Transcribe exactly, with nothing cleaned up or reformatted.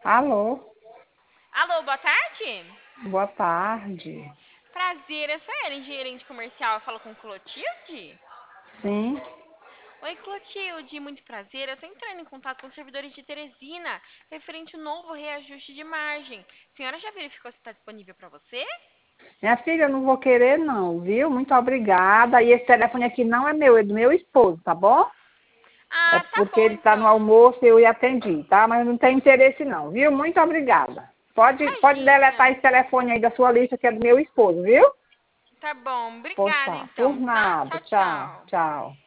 Alô, Alô, boa tarde. boa tarde. Prazer, eu sou a Ellen, gerente comercial. Eu falo com Clotilde? Sim, Oi, Clotilde, muito prazer. Eu estou entrando em contato com os servidores de Teresina, referente ao novo reajuste de margem. A senhora já verificou se está disponível para você? minha filha, eu não vou querer não, viu? Muito obrigada. E esse telefone aqui não é meu, é do meu esposo, tá bom? É Ah, tá porque bom ele está no então. almoço e eu ia atendi, tá? Mas eu não tenho interesse não, viu? Muito obrigada. Pode, pode deletar Imagina. esse telefone aí da sua lista, que é do meu esposo, viu? Tá bom, Pois obrigada tá. Por então, tá? nada. Tchau, Tchau, tchau. tchau.